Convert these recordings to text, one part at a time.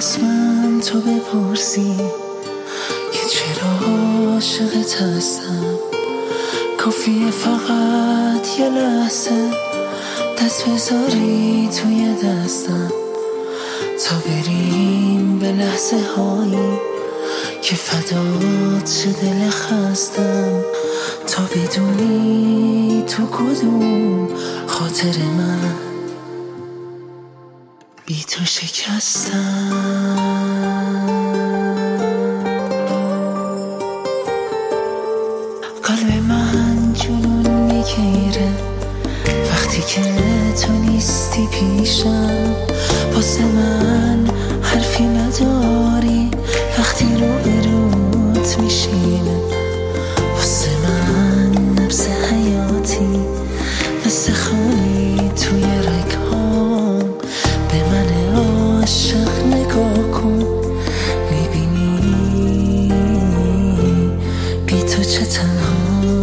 از من تو بپرسی که چرا عاشقت هستم، کافیه فقط یه لحظه دست بذاری توی دستم تا بریم به لحظه هایی که فدات شه دل خستم، تا بدونی تو کدوم خاطر من بی تو شکستم. قلب من جنون میگیره وقتی که تو نیستی پیشم، واسه من حرفی نداری وقتی روبروت میشینه، واسه من نبض حیاتی مثل خونی توی رگهام، به من عاشق نگاه کن میبینی بی تو چه تنها.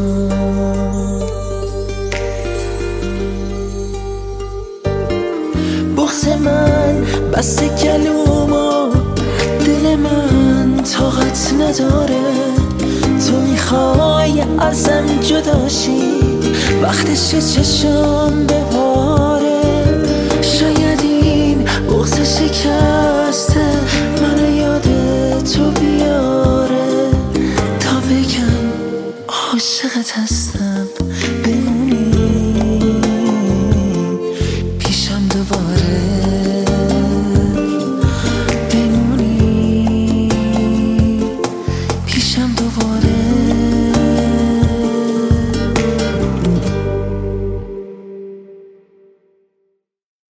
بغض من بسته گلومو، دل من طاقت نداره، تو میخوای ازم جداشی وقتش چشم بباره، شاید این بغض شکسته منو یاد تو بیاره تا بگم عاشقت هستم،